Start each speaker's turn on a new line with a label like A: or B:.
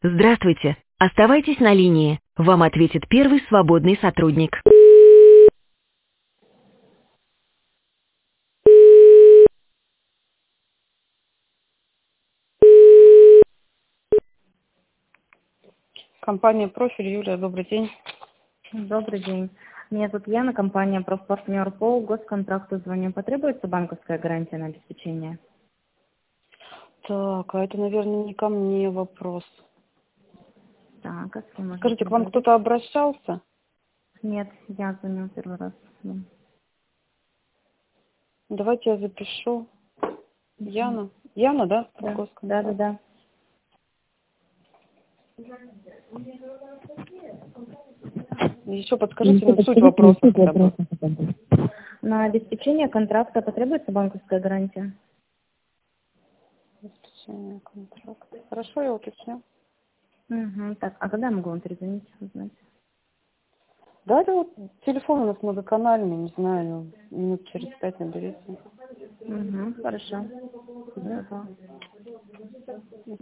A: Здравствуйте. Оставайтесь на линии. Вам ответит первый свободный сотрудник. Компания «Профиль». Юлия, добрый день.
B: Добрый день. Меня зовут Яна, компания «Профпартнер» по госконтракту звоню. Потребуется банковская гарантия на обеспечение?
A: Так, а это, наверное, не ко мне вопрос.
B: Так, а с кем можно
A: Скажите, к вам
B: поговорить?
A: кто-то обращался?
B: Нет, я звоню первый раз.
A: Давайте я запишу. Яна. Яна, да? По
B: Да,
A: госконтракту.
B: да.
A: Еще подскажите, суть вопроса хотя бы.
B: На обеспечение контракта потребуется банковская гарантия?
A: Обеспечение контракта. Хорошо, я уточню.
B: Угу. Так, а когда я могу вам перезвонить, узнать?
A: Да, это вот телефон у нас многоканальный, не знаю, минут через 5 наберите.
B: Угу, хорошо.
A: Мгм.
B: Добро.